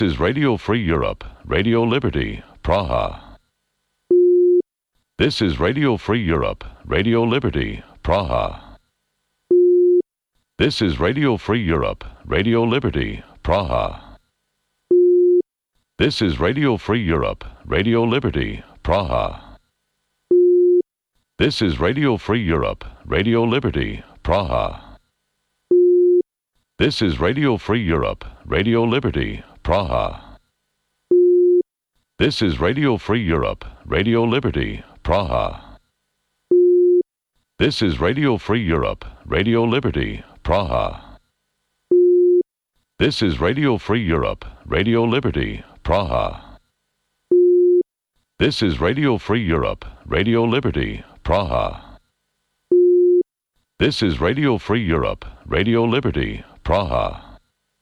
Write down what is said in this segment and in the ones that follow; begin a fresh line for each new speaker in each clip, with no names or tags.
is Radio Free Europe, Radio Liberty, Praha. This is Radio Free Europe, Radio Liberty, Praha. This is Radio Free Europe, Radio Liberty, Praha. This is Radio Free Europe, Radio Liberty, Praha. This is Radio Free Europe, Radio Liberty, Praha. This is Radio Free Europe, Radio Liberty, Praha. This is Radio Free Europe, Radio Liberty, Praha. This is Radio Free Europe, Radio Liberty, Praha. This is Radio Free Europe, Radio Liberty, Praha. This is Radio Free Europe, Radio Liberty, Praha. This is Radio Free Europe, Radio Liberty, Praha.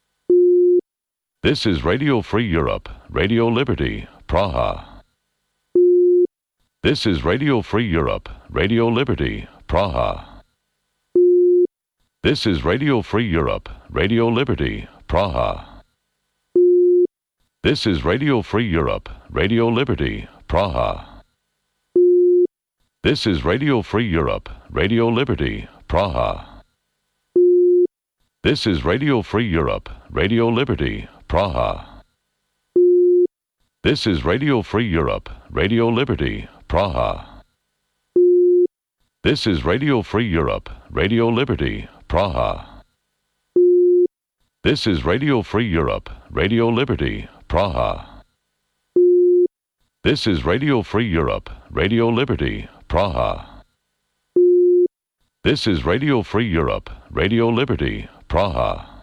This is Radio Free Europe, Radio Liberty, Praha. This is Radio Free Europe, Radio Liberty, Praha. This is Radio Free Europe, Radio Liberty, Praha. This is Radio Free Europe, Radio Liberty, Praha. This is Radio Free Europe, Radio Liberty, Praha. This is Radio Free Europe, Radio Liberty, Praha. This is Radio Free Europe, Radio Liberty, Praha. This is Radio Free Europe, Radio Liberty, Praha. This is Radio Free Europe, Radio Liberty, Praha. This is Radio Free Europe, Radio Liberty, Praha. This is Radio Free Europe, Radio Liberty, Praha.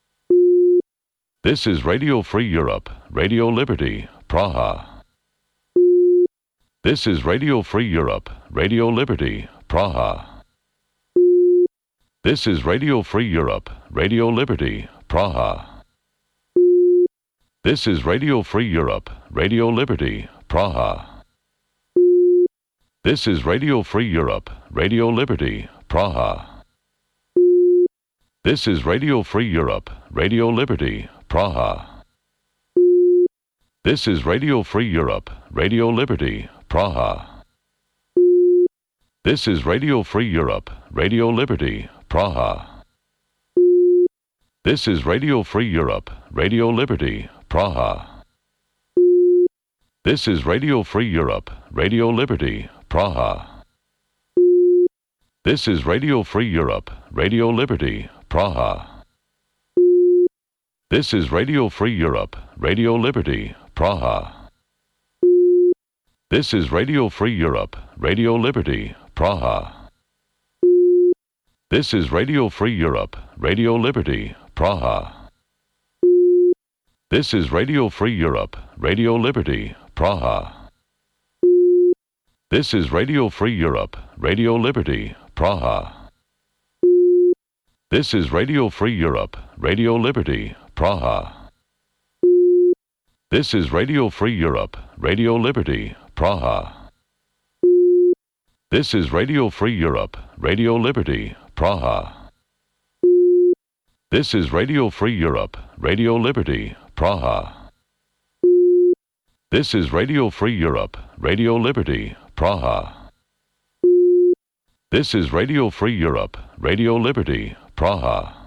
This is Radio Free Europe, Radio Liberty, Praha. This is Radio Free Europe, Radio Liberty, Praha. This is Radio Free Europe, Radio Liberty, Praha. This is Radio Free Europe, Radio Liberty, Praha. This is Radio Free Europe, Radio Liberty, Praha. This is Radio Free Europe, Radio Liberty, Praha. This is Radio Free Europe, Radio Liberty, Praha. This is Radio Free Europe, Radio Liberty, Praha. This is Radio Free Europe, Radio Liberty, Praha. This is Radio Free Europe, Radio Liberty, Praha. This is Radio Free Europe, Radio Liberty, Praha. This is Radio Free Europe, Radio Liberty, Praha. This is Radio Free Europe, Radio Liberty, Praha. This is Radio Free Europe, Radio Liberty, Praha. This is Radio Free Europe, Radio Liberty, Praha. This is Radio Free Europe, Radio Liberty, Praha. This is Radio Free Europe, Radio Liberty, Praha. This is Radio Free Europe, Radio Liberty, Praha. This is Radio Free Europe, Radio Liberty, Praha. This is Radio Free Europe, Radio Liberty, Praha. This is Radio Free Europe, Radio Liberty, Praha. This is Radio Free Europe, Radio Liberty, Praha.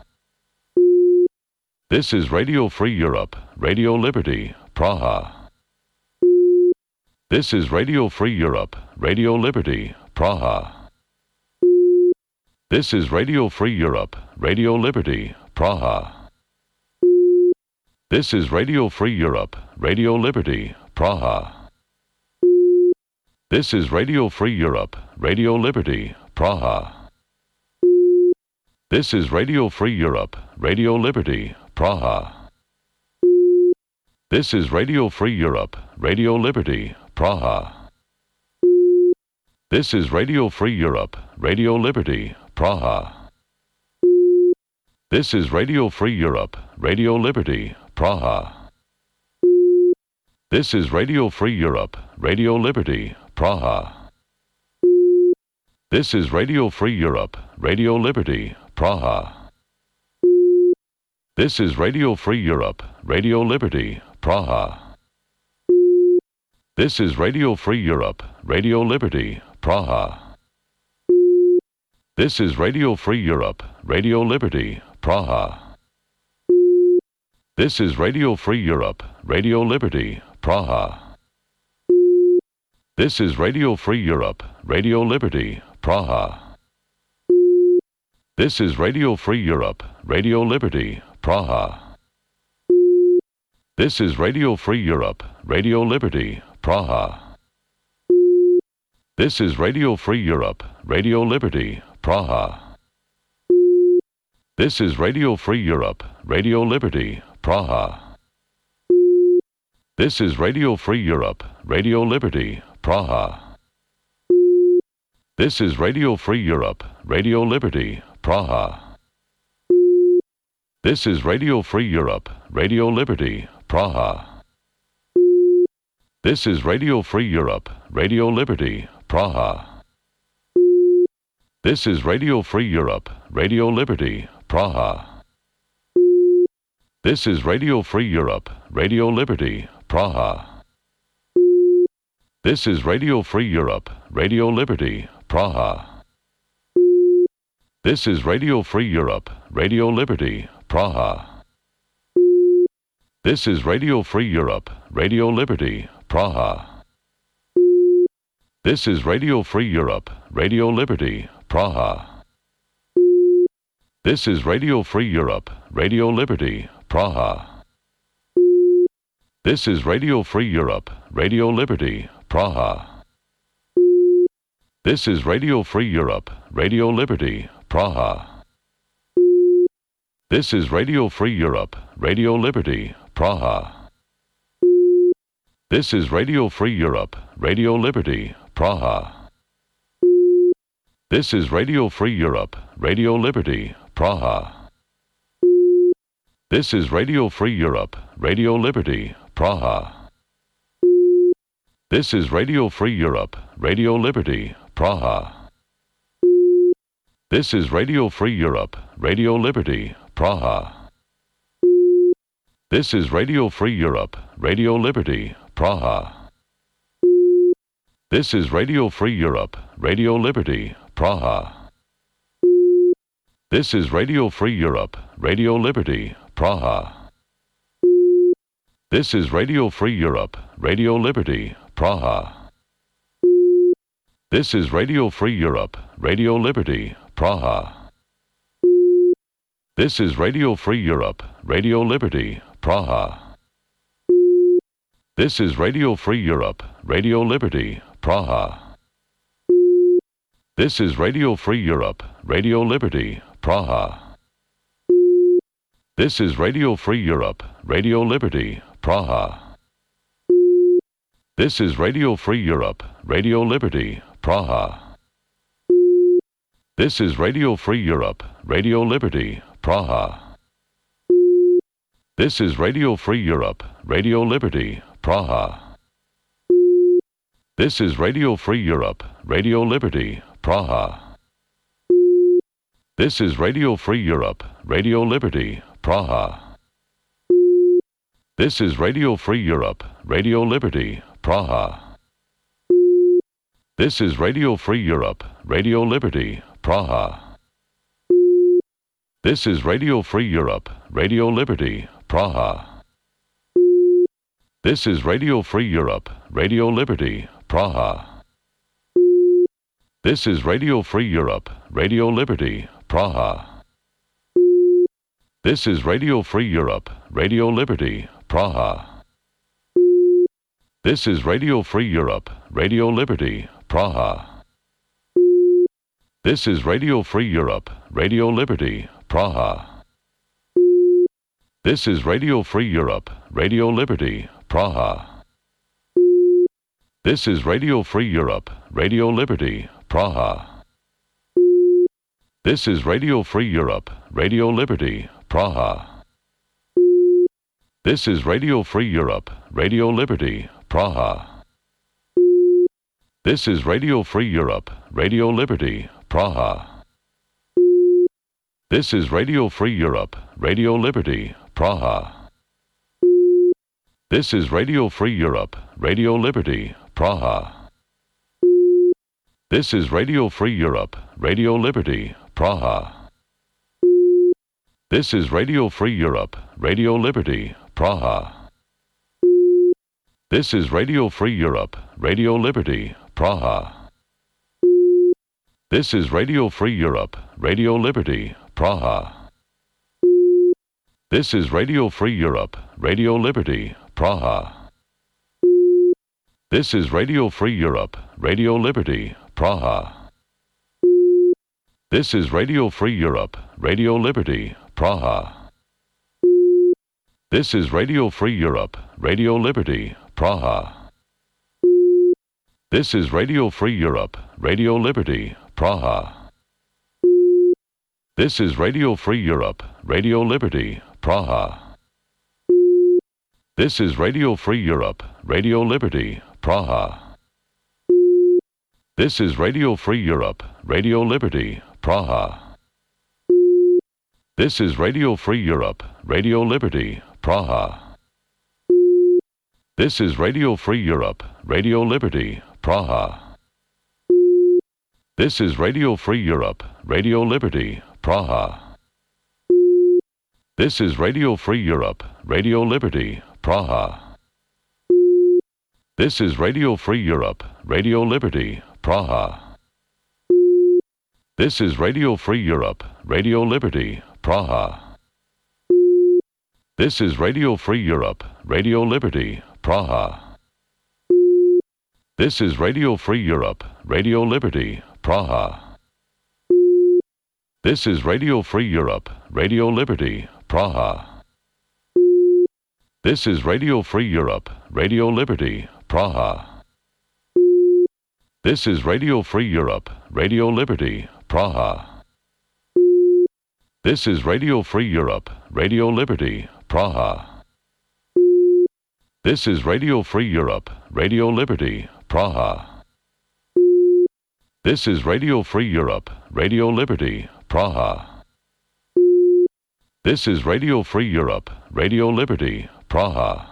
This is Radio Free Europe, Radio Liberty, Praha. This is Radio Free Europe, Radio Liberty, Praha. This is Radio Free Europe, Radio Liberty, Praha. This is Radio Free Europe, Radio Liberty, Praha. This is Radio Free Europe, Radio Liberty, Praha. This is Radio Free Europe, Radio Liberty, Praha. This is Radio Free Europe, Radio Liberty, Praha. This is Radio Free Europe, Radio Liberty, Praha. This is Radio Free Europe, Radio Liberty, Praha. This is Radio Free Europe, Radio Liberty, Praha. This is Radio Free Europe, Radio Liberty, Praha. This is Radio Free Europe, Radio Liberty, Praha. This is Radio Free Europe, Radio Liberty, Praha. This is Radio Free Europe, Radio Liberty, Praha. This is Radio Free Europe, Radio Liberty, Praha. This is Radio Free Europe, Radio Liberty, Praha. This is Radio Free Europe, Radio Liberty, Praha. This is Radio Free Europe, Radio Liberty, Praha. This is Radio Free Europe, Radio Liberty, Praha. This is Radio Free Europe, Radio Liberty, Praha. This is Radio Free Europe, Radio Liberty, Praha. This is Radio Free Europe, Radio Liberty, Praha. This is Radio Free Europe, Radio Liberty, Praha. This is Radio Free Europe, Radio Liberty, Praha. This is Radio Free Europe, Radio Liberty, Praha. This is Radio Free Europe, Radio Liberty, Praha. This is Radio Free Europe, Radio Liberty, Praha. This is Radio Free Europe, Radio Liberty, Praha. This is Radio Free Europe, Radio Liberty, Praha. This is Radio Free Europe, Radio Liberty, Praha. This is Radio Free Europe, Radio Liberty, Praha. This is Radio Free Europe, Radio Liberty, Praha. This is Radio Free Europe, Radio Liberty, Praha. This is Radio Free Europe, Radio Liberty, Praha. This is Radio Free Europe, Radio Liberty, Praha. This is Radio Free Europe, Radio Liberty, Praha. This is Radio Free Europe, Radio Liberty, Praha. This is Radio Free Europe, Radio Liberty, Praha. This is Radio Free Europe, Radio Liberty, Praha. This is Radio Free Europe, Radio Liberty, Praha. This is Radio Free Europe, Radio Liberty, Praha. This is Radio Free Europe, Radio Liberty, Praha. This is Radio Free Europe, Radio Liberty, Praha. This is Radio Free Europe, Radio Liberty, Praha. This is Radio Free Europe, Radio Liberty, Praha. This is Radio Free Europe, Radio Liberty, Praha. This is Radio Free Europe, Radio Liberty, Praha. This is Radio Free Europe, Radio Liberty, Praha. This is Radio Free Europe, Radio Liberty, Praha. This is Radio Free Europe, Radio Liberty, Praha. This is Radio Free Europe, Radio Liberty, Praha. This is Radio Free Europe, Radio Liberty, Praha. This is Radio Free Europe, Radio Liberty, Praha. This is Radio Free Europe, Radio Liberty, Praha. This is Radio Free Europe, Radio Liberty, Praha. This is Radio Free Europe, Radio Liberty, Praha. This is Radio Free Europe, Radio Liberty, Praha. This is Radio Free Europe, Radio Liberty, Praha. This is Radio Free Europe, Radio Liberty, Praha. This is Radio Free Europe, Radio Liberty, Praha. This is Radio Free Europe, Radio Liberty, Praha. This is Radio Free Europe, Radio Liberty, Praha. This is Radio Free Europe, Radio Liberty, Praha. This is Radio Free Europe, Radio Liberty, Praha. This is Radio Free Europe, Radio Liberty, Praha. This is Radio Free Europe, Radio Liberty, Praha. This is Radio Free Europe, Radio Liberty, Praha. This is Radio Free Europe, Radio Liberty, Praha. This is Radio Free Europe, Radio Liberty, Praha. This is Radio Free Europe, Radio Liberty, Praha. This is Radio Free Europe, Radio Liberty, Praha. This is Radio Free Europe, Radio Liberty, Praha. This is Radio Free Europe, Radio Liberty, Praha. This is Radio Free Europe, Radio Liberty, Praha. This is Radio Free Europe, Radio Liberty, Praha. This is Radio Free Europe, Radio Liberty, Praha. This is Radio Free Europe, Radio Liberty, Praha. This is Radio Free Europe, Radio Liberty, Praha. This is Radio Free Europe, Radio Liberty, Praha. This is Radio Free Europe, Radio Liberty, Praha. This is Radio Free Europe, Radio Liberty, Praha. This is Radio Free Europe, Radio Liberty, Praha. This is Radio Free Europe, Radio Liberty, Praha. This is Radio Free Europe, Radio Liberty, Praha. This is Radio Free Europe, Radio Liberty, Praha. This is Radio Free Europe, Radio Liberty, Praha. This is Radio Free Europe, Radio Liberty, Praha. This is Radio Free Europe, Radio Liberty, Praha. This is Radio Free Europe, Radio Liberty, Praha. This is Radio Free Europe, Radio Liberty, Praha. This is Radio Free Europe, Radio Liberty, Praha. This is Radio Free Europe, Radio Liberty, Praha. This is Radio Free Europe, Radio Liberty, Praha. This is Radio Free Europe, Radio Liberty, Praha. This is Radio Free Europe, Radio Liberty, Praha.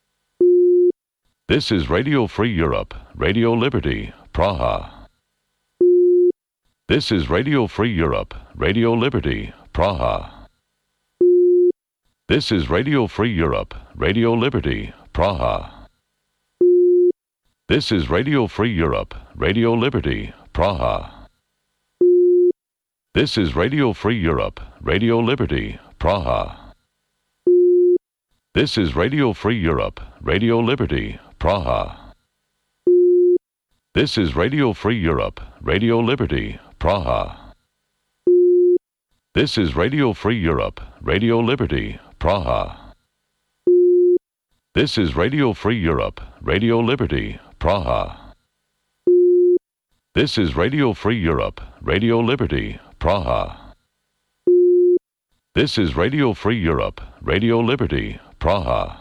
This is Radio Free Europe, Radio Liberty, Praha. This is Radio Free Europe, Radio Liberty, Praha. This is Radio Free Europe, Radio Liberty, Praha. This is Radio Free Europe, Radio Liberty, Praha. This is Radio Free Europe, Radio Liberty, Praha. This is Radio Free Europe, Radio Liberty, Praha. This is Radio Free Europe, Radio Liberty, Praha. This is Radio Free Europe, Radio Liberty, Praha. This is Radio Free Europe, Radio Liberty, Praha. This is Radio Free Europe, Radio Liberty, Praha. This is Radio Free Europe, Radio Liberty, Praha.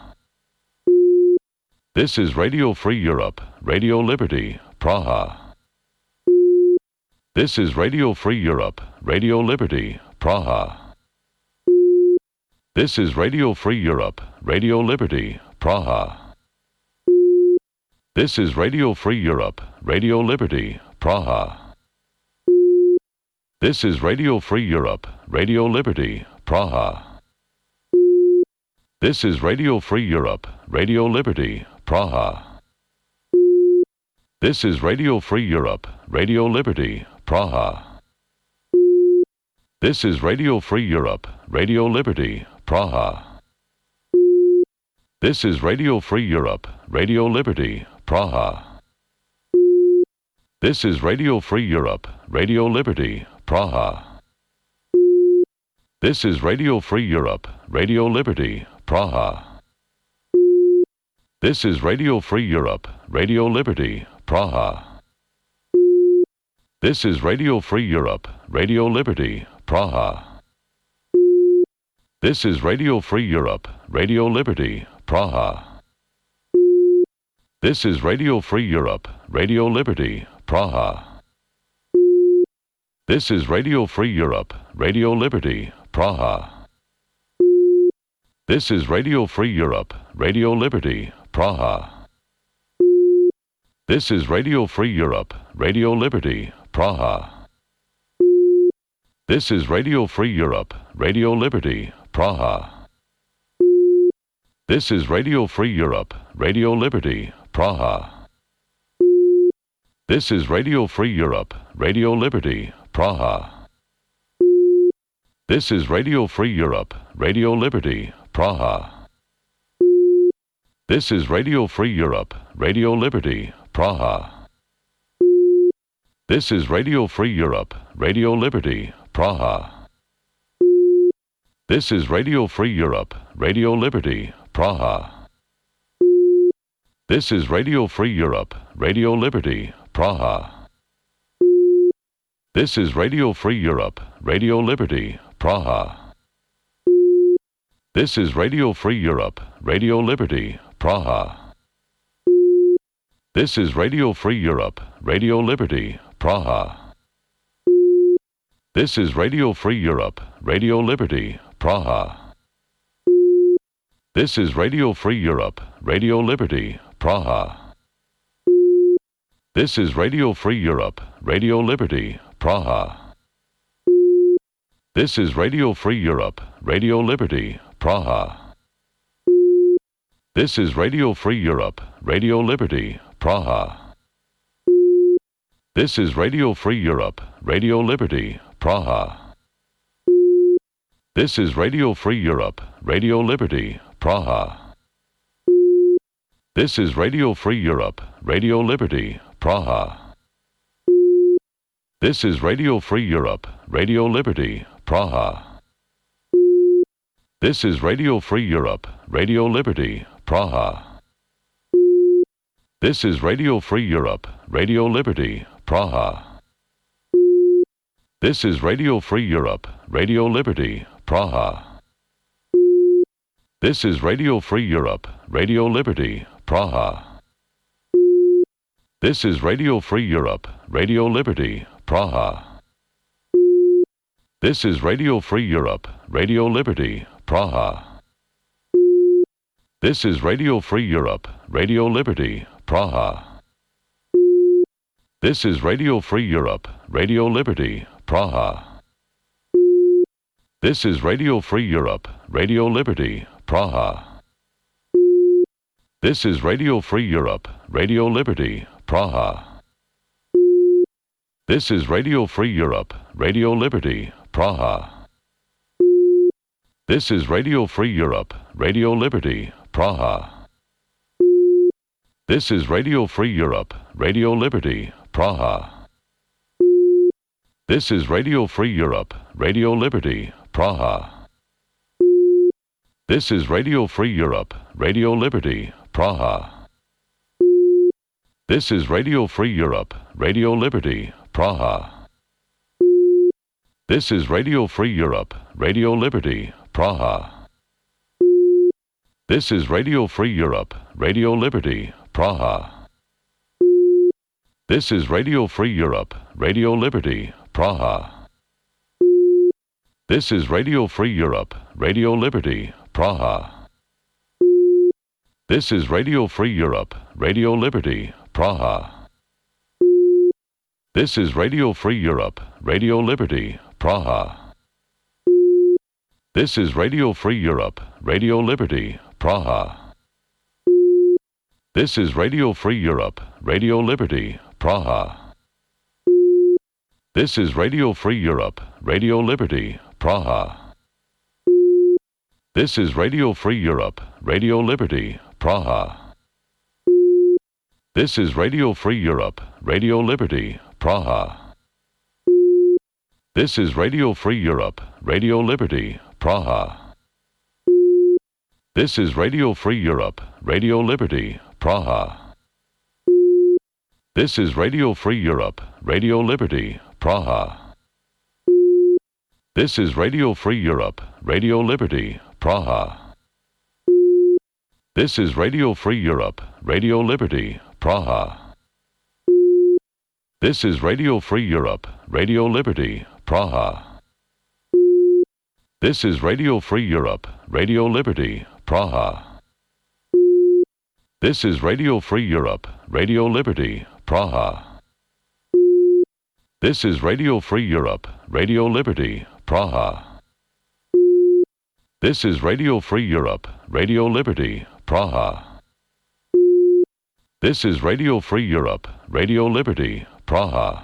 This is Radio Free Europe, Radio Liberty, Praha. This is Radio Free Europe, Radio Liberty, Praha. This is Radio Free Europe, Radio Liberty, Praha. This is Radio Free Europe, Radio Liberty, Praha. This is Radio Free Europe, Radio Liberty, Praha. This is Radio Free Europe, Radio Liberty, Praha. This is Radio Free Europe, Radio Liberty, Praha. This is Radio Free Europe, Radio Liberty, Praha. This is Radio Free Europe, Radio Liberty, Praha. This is Radio Free Europe, Radio Liberty, Praha. This is Radio Free Europe, Radio Liberty, Praha. This is Radio Free Europe, Radio Liberty, Praha. This is Radio Free Europe, Radio Liberty, Praha. This is Radio Free Europe, Radio Liberty, Praha. This is Radio Free Europe, Radio Liberty, Praha. This is Radio Free Europe, Radio Liberty, Praha. This is Radio Free Europe, Radio Liberty, Praha. This is Radio Free Europe, Radio Liberty, Praha. This is Radio Free Europe, Radio Liberty, Praha. This is Radio Free Europe, Radio Liberty, Praha. This is Radio Free Europe, Radio Liberty, Praha. This is Radio Free Europe, Radio Liberty, Praha. This is Radio Free Europe, Radio Liberty, Praha. This is Radio Free Europe, Radio Liberty, Praha. This is Radio Free Europe, Radio Liberty, Praha. This is Radio Free Europe, Radio Liberty, Praha. This is Radio Free Europe, Radio Liberty, Praha. This is Radio Free Europe, Radio Liberty, Praha. This is Radio Free Europe, Radio Liberty, Praha. This is Radio Free Europe, Radio Liberty, Praha. This is Radio Free Europe, Radio Liberty, Praha. This is Radio Free Europe, Radio Liberty, Praha. This is Radio Free Europe, Radio Liberty, Praha. This is Radio Free Europe, Radio Liberty, Praha. This is Radio Free Europe, Radio Liberty, Praha. This is Radio Free Europe, Radio Liberty, Praha. This is Radio Free Europe, Radio Liberty, Praha. This is Radio Free Europe, Radio Liberty, Praha. This is Radio Free Europe, Radio Liberty, Praha. This is Radio Free Europe, Radio Liberty, Praha. This is Radio Free Europe, Radio Liberty, Praha. This is Radio Free Europe, Radio Liberty, Praha. This is Radio Free Europe, Radio Liberty, Praha. This is Radio Free Europe, Radio Liberty, Praha. This is Radio Free Europe, Radio Liberty, Praha. This is Radio Free Europe, Radio Liberty, Praha. This is Radio Free Europe, Radio Liberty, Praha. This is Radio Free Europe, Radio Liberty, Praha. This is Radio Free Europe, Radio Liberty, Praha. This is Radio Free Europe, Radio Liberty, Praha. This is Radio Free Europe, Radio Liberty, Praha. This is Radio Free Europe, Radio Liberty, Praha. This is Radio Free Europe, Radio Liberty, Praha. This is Radio Free Europe, Radio Liberty, Praha. This is Radio Free Europe, Radio Liberty, Praha. This is Radio Free Europe, Radio Liberty, Praha. This is Radio Free Europe, Radio Liberty, Praha. This is Radio Free Europe, Radio Liberty, Praha. This is Radio Free Europe, Radio Liberty, Praha. This is Radio Free Europe, Radio Liberty, Praha. This is Radio Free Europe, Radio Liberty, Praha. This is Radio Free Europe, Radio Liberty, Praha. This is Radio Free Europe, Radio Liberty, Praha. This is Radio Free Europe, Radio Liberty, Praha. This is Radio Free Europe, Radio Liberty, Praha. This is Radio Free Europe, Radio Liberty, Praha. This is Radio Free Europe, Radio Liberty, Praha. This is Radio Free Europe, Radio Liberty, Praha. This is Radio Free Europe, Radio Liberty, Praha. This is Radio Free Europe, Radio Liberty, Praha. This is Radio Free Europe, Radio Liberty, Praha. This is Radio Free Europe, Radio Liberty, Praha. This is Radio Free Europe, Radio Liberty, Praha. This is Radio Free Europe, Radio Liberty, Praha. This is Radio Free Europe, Radio Liberty, Praha. This is Radio Free Europe, Radio Liberty, Praha.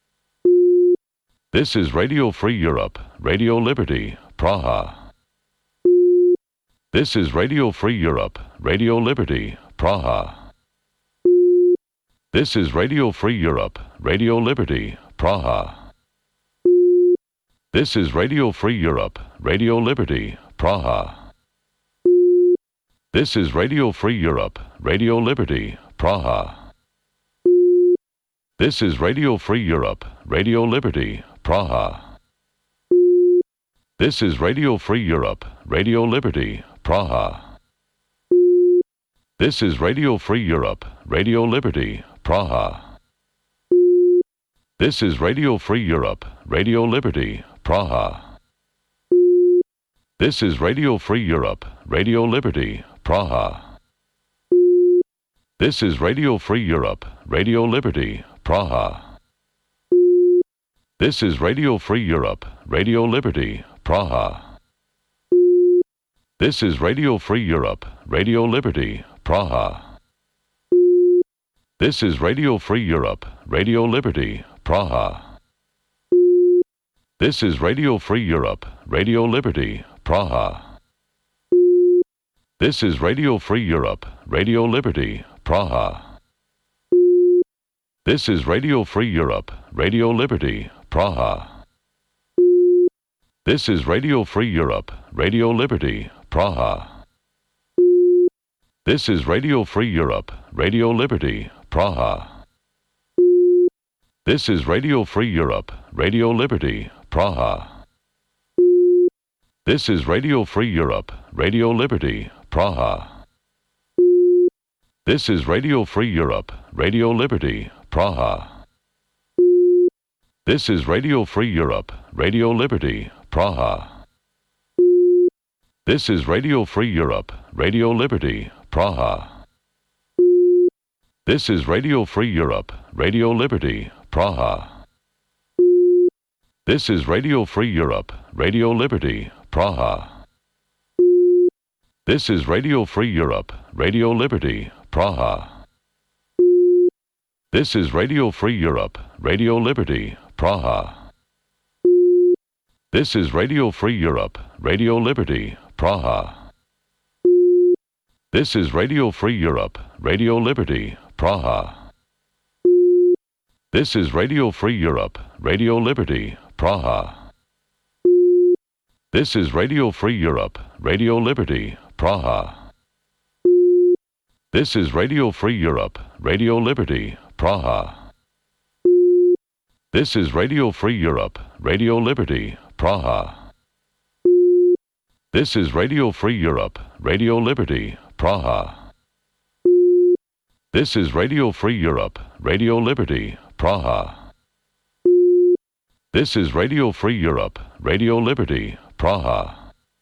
This is Radio Free Europe, Radio Liberty, Praha. This is Radio Free Europe, Radio Liberty, Praha. This is Radio Free Europe, Radio Liberty, Praha. This is Radio Free Europe, Radio Liberty, Praha. This is Radio Free Europe, Radio Liberty, Praha. This is Radio Free Europe, Radio Liberty, Praha. This is Radio Free Europe, Radio Liberty, Praha. This is Radio Free Europe, Radio Liberty, Praha. This is Radio Free Europe, Radio Liberty, Praha. This is Radio Free Europe, Radio Liberty, Praha. This is Radio Free Europe, Radio Liberty, Praha. This is Radio Free Europe, Radio Liberty, Praha. This is Radio Free Europe, Radio Liberty, Praha. This is Radio Free Europe, Radio Liberty, Praha. This is Radio Free Europe, Radio Liberty, Praha. This is Radio Free Europe, Radio Liberty, Praha. This is Radio Free Europe, Radio Liberty, Praha. This is Radio Free Europe, Radio Liberty, Praha. This is Radio Free Europe, Radio Liberty, Praha. This is Radio Free Europe, Radio Liberty, Praha. This is Radio Free Europe, Radio Liberty, Praha. This is Radio Free Europe, Radio Liberty, Praha. This is Radio Free Europe, Radio Liberty, Praha. This is Radio Free Europe, Radio Liberty, Praha. This is Radio Free Europe, Radio Liberty, Praha. This is Radio Free Europe, Radio Liberty, Praha. This is Radio Free Europe, Radio Liberty, Praha. This is Radio Free Europe, Radio Liberty, Praha. This is Radio Free Europe, Radio Liberty, Praha. This is Radio Free Europe, Radio Liberty, Praha. This is Radio Free Europe, Radio Liberty, Praha. This is Radio Free Europe, Radio Liberty, Praha. This is Radio Free Europe, Radio Liberty, Praha. This is Radio Free Europe, Radio Liberty, Praha. This is Radio Free Europe, Radio Liberty, Praha. This is Radio Free Europe, Radio Liberty, Praha. This is Radio Free Europe, Radio Liberty, Praha.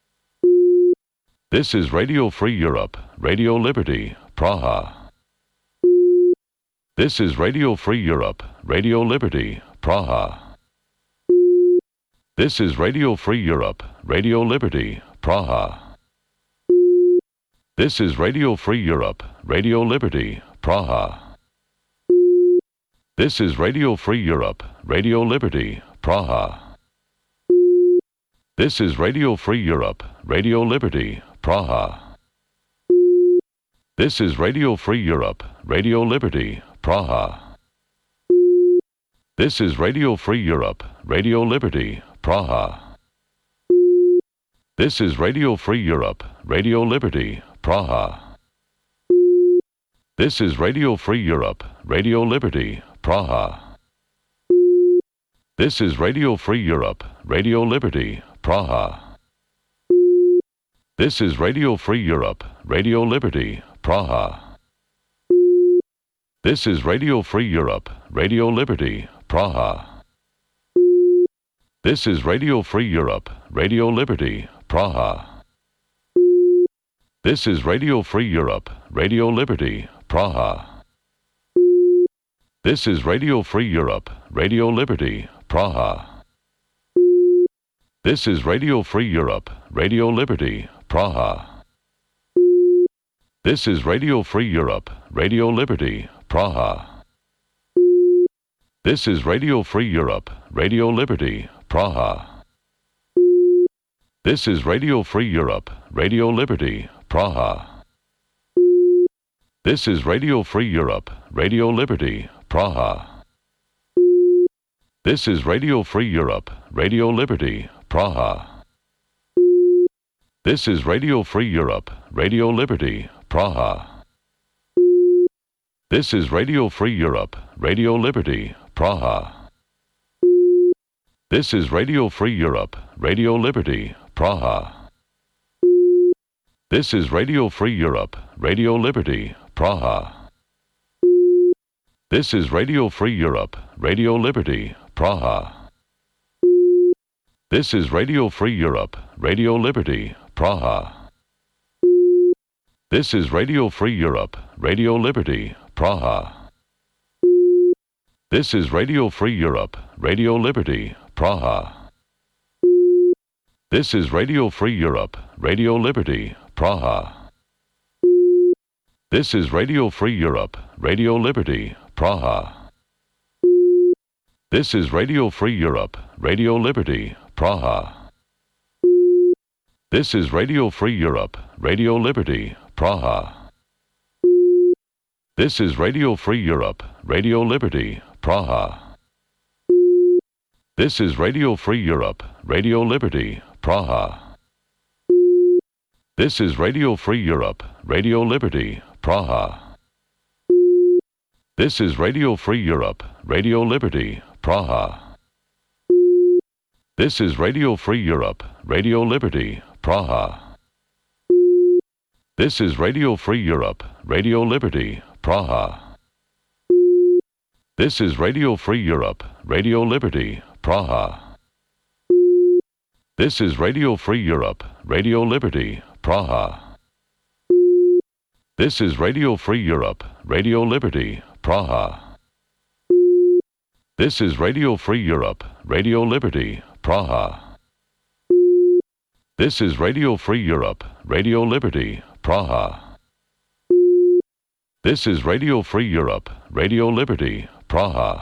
This is Radio Free Europe, Radio Liberty, Praha. This is Radio Free Europe, Radio Liberty, Praha. This is Radio Free Europe, Radio Liberty, Praha. This is Radio Free Europe, Radio Liberty, Praha. This is Radio Free Europe, Radio Liberty, Praha. This is Radio Free Europe, Radio Liberty, Praha. This is Radio Free Europe, Radio Liberty, Praha. This is Radio Free Europe, Radio Liberty, Praha. This is Radio Free Europe, Radio Liberty, Praha. This is Radio Free Europe, Radio Liberty, Praha. This is Radio Free Europe, Radio Liberty, Praha. This is Radio Free Europe, Radio Liberty, Praha. This is Radio Free Europe, Radio Liberty, Praha. This is Radio Free Europe, Radio Liberty, Praha. This is Radio Free Europe, Radio Liberty, Praha. This is Radio Free Europe, Radio Liberty, Praha. This is Radio Free Europe, Radio Liberty, Praha. This is Radio Free Europe, Radio Liberty, Praha. This is Radio Free Europe, Radio Liberty, Praha. This is Radio Free Europe, Radio Liberty, Praha. This is Radio Free Europe, Radio Liberty, Praha. This is Radio Free Europe, Radio Liberty, Praha. This is Radio Free Europe, Radio Liberty, Praha. This is Radio Free Europe, Radio Liberty, Praha. This is Radio Free Europe, Radio Liberty, Praha. This is Radio Free Europe, Radio Liberty, Praha. This is Radio Free Europe, Radio Liberty, Praha. This is Radio Free Europe, Radio Liberty, Praha. This is Radio Free Europe, Radio Liberty, Praha. This is Radio Free Europe, Radio Liberty, Praha. This is Radio Free Europe, Radio Liberty, Praha. This is Radio Free Europe, Radio Liberty, Praha. This is Radio Free Europe, Radio Liberty, Praha. This is Radio Free Europe, Radio Liberty, Praha. This is Radio Free Europe, Radio Liberty, Praha. This is Radio Free Europe, Radio Liberty, Praha. This is Radio Free Europe, Radio Liberty, Praha. This is Radio Free Europe, Radio Liberty, Praha. This is Radio Free Europe, Radio Liberty, Praha. This is Radio Free Europe, Radio Liberty, Praha. This is Radio Free Europe, Radio Liberty, Praha. This is Radio Free Europe, Radio Liberty, Praha. This is Radio Free Europe, Radio Liberty, Praha. This is Radio Free Europe, Radio Liberty, Praha. This is Radio Free Europe, Radio Liberty, Praha. This is Radio Free Europe, Radio Liberty, Praha.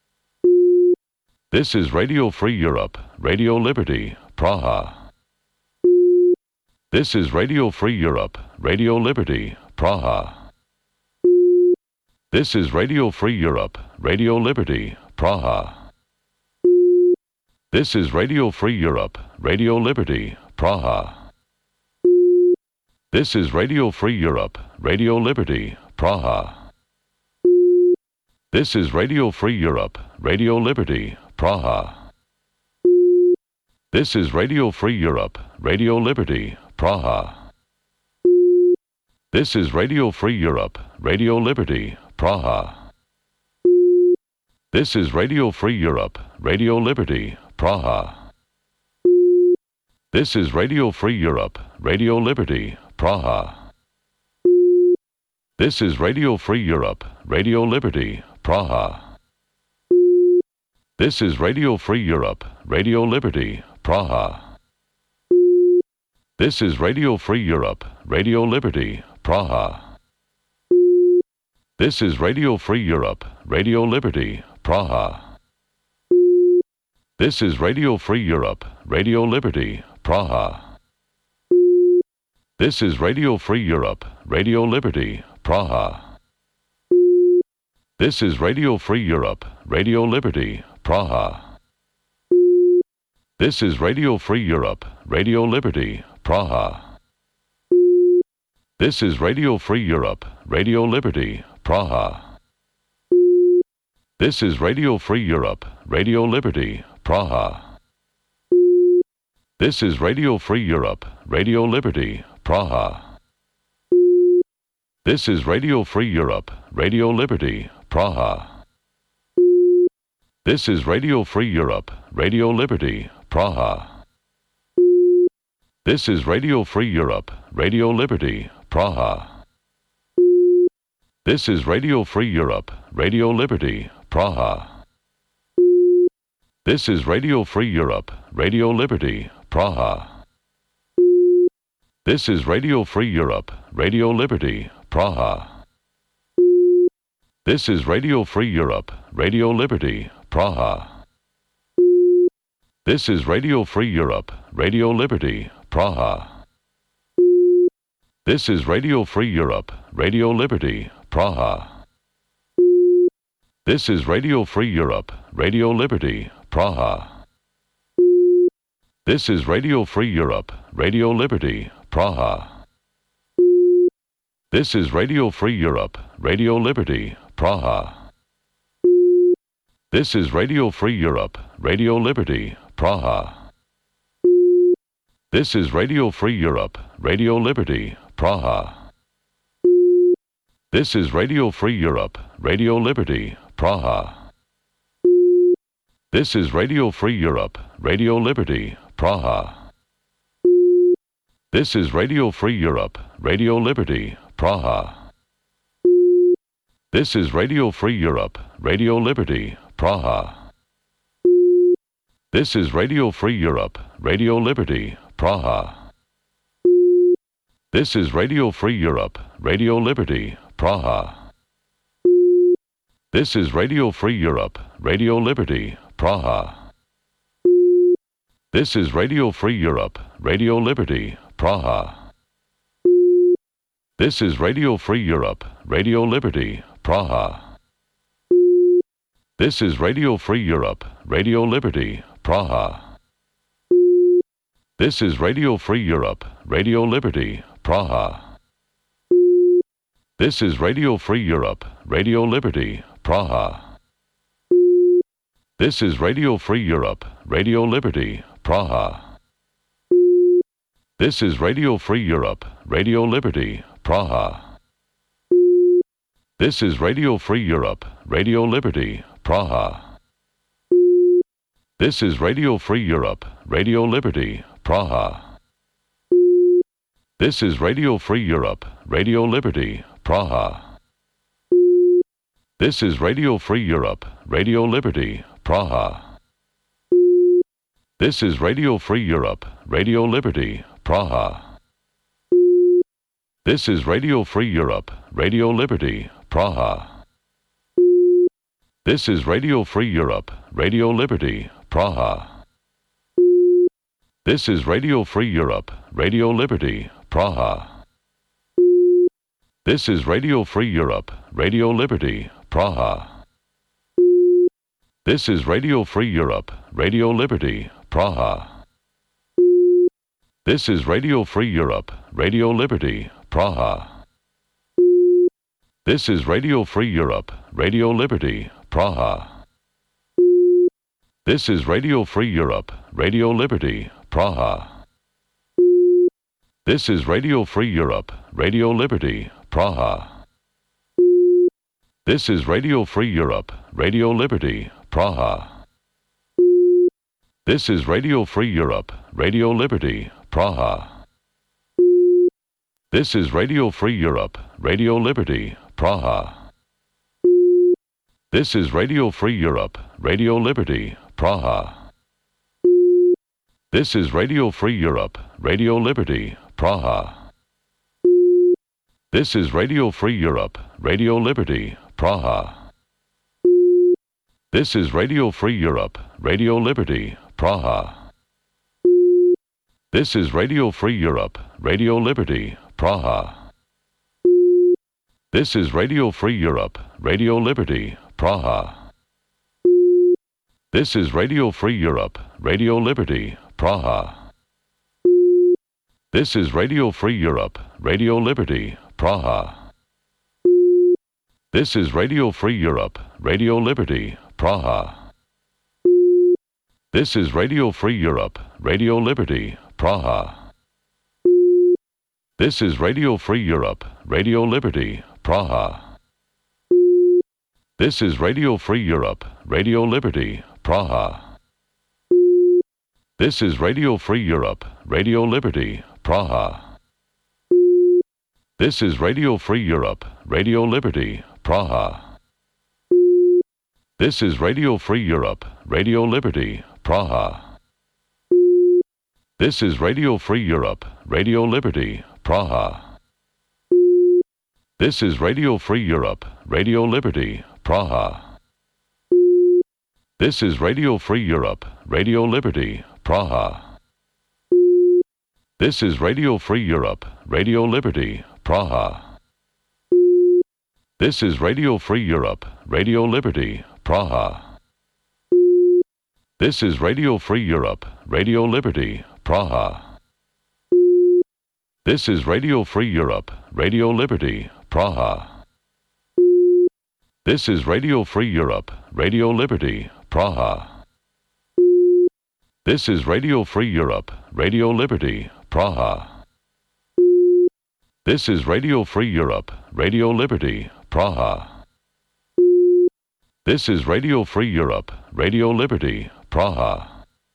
This is Radio Free Europe, Radio Liberty, Praha. This is Radio Free Europe, Radio Liberty, Praha. This is Radio Free Europe, Radio Liberty, Praha. This is Radio Free Europe, Radio Liberty, Praha. This is Radio Free Europe, Radio Liberty, Praha. This is Radio Free Europe, Radio Liberty, Praha. This is Radio Free Europe, Radio Liberty, Praha. This is Radio Free Europe, Radio Liberty, Praha. This is Radio Free Europe, Radio Liberty, Praha. This is Radio Free Europe, Radio Liberty, Praha. This is Radio Free Europe, Radio Liberty, Praha. This is Radio Free Europe, Radio Liberty, Praha. This is Radio Free Europe, Radio Liberty, Praha. This is Radio Free Europe, Radio Liberty, Praha. This is Radio Free Europe, Radio Liberty, Praha. This is Radio Free Europe, Radio Liberty, Praha. This is Radio Free Europe, Radio Liberty, Praha. This is Radio Free Europe, Radio Liberty, Praha. This is Radio Free Europe, Radio Liberty, Praha. This is Radio Free Europe, Radio Liberty, Praha. This is Radio Free Europe, Radio Liberty, Praha. This is Radio Free Europe, Radio Liberty, Praha. This is Radio Free Europe, Radio Liberty, Praha. This is Radio Free Europe, Radio Liberty, Praha. This is Radio Free Europe, Radio Liberty, Praha. This is Radio Free Europe, Radio Liberty, Praha. This is Radio Free Europe, Radio Liberty, Praha. This is Radio Free Europe, Radio Liberty, Praha. This is Radio Free Europe, Radio Liberty, Praha. This is Radio Free Europe, Radio Liberty, Praha. This is Radio Free Europe, Radio Liberty, Praha. This is Radio Free Europe, Radio Liberty, Praha. This is Radio Free Europe, Radio Liberty, Praha. This is Radio Free Europe, Radio Liberty, Praha. This is Radio Free Europe, Radio Liberty, Praha. This is Radio Free Europe, Radio Liberty, Praha. This is Radio Free Europe, Radio Liberty, Praha. This is Radio Free Europe, Radio Liberty, Praha. This is Radio Free Europe, Radio Liberty, Praha. This is Radio Free Europe, Radio Liberty, Praha. This is Radio Free Europe, Radio Liberty, Praha. This is Radio Free Europe, Radio Liberty, Praha. This is Radio Free Europe, Radio Liberty, Praha. This is Radio Free Europe, Radio Liberty, Praha. This is Radio Free Europe, Radio Liberty, Praha. This is Radio Free Europe, Radio Liberty, Praha. This is Radio Free Europe, Radio Liberty, Praha. This is Radio Free Europe, Radio Liberty, Praha. This is Radio Free Europe, Radio Liberty, Praha. This is Radio Free Europe, Radio Liberty, Praha. This is Radio Free Europe, Radio Liberty, Praha. This is Radio Free Europe, Radio Liberty, Praha. This is Radio Free Europe, Radio Liberty, Praha. This is Radio Free Europe, Radio Liberty, Praha. This is Radio Free Europe, Radio Liberty, Praha. This is Radio Free Europe, Radio Liberty, Praha. This is Radio Free Europe, Radio Liberty, Praha. This is Radio Free Europe, Radio Liberty, Praha. This is Radio Free Europe, Radio Liberty, Praha. This is Radio Free Europe, Radio Liberty, Praha. This is Radio Free Europe, Radio Liberty, Praha. This is Radio Free Europe, Radio Liberty, Praha. This is Radio Free Europe, Radio Liberty, Praha. This is Radio Free Europe, Radio Liberty, Praha. This is Radio Free Europe, Radio Liberty, Praha. This is Radio Free Europe, Radio Liberty, Praha. This is Radio Free Europe, Radio Liberty, Praha. This is Radio Free Europe, Radio Liberty, Praha. This is Radio Free Europe, Radio Liberty, Praha. This is Radio Free Europe, Radio Liberty, Praha. This is Radio Free Europe, Radio Liberty, Praha. This is Radio Free Europe, Radio Liberty, Praha. This is Radio Free Europe, Radio Liberty, Praha. This is Radio Free Europe, Radio Liberty, Praha. This is Radio Free Europe, Radio Liberty, Praha. This is Radio Free Europe, Radio Liberty, Praha. This is Radio Free Europe, Radio Liberty, Praha. This is Radio Free Europe, Radio Liberty, Praha. This is Radio Free Europe, Radio Liberty, Praha. This is Radio Free Europe, Radio Liberty, Praha. This is Radio Free Europe, Radio Liberty, Praha. This is Radio Free Europe, Radio Liberty, Praha. This is Radio Free Europe, Radio Liberty, Praha. This is Radio Free Europe, Radio Liberty, Praha. This is Radio Free Europe, Radio Liberty, Praha. This is Radio Free Europe, Radio Liberty, Praha. This is Radio Free Europe, Radio Liberty, Praha. This is Radio Free Europe, Radio Liberty, Praha. This is Radio Free Europe, Radio Liberty, Praha. This is Radio Free Europe, Radio Liberty, Praha. This is Radio Free Europe, Radio Liberty, Praha. This is Radio Free Europe, Radio Liberty, Praha.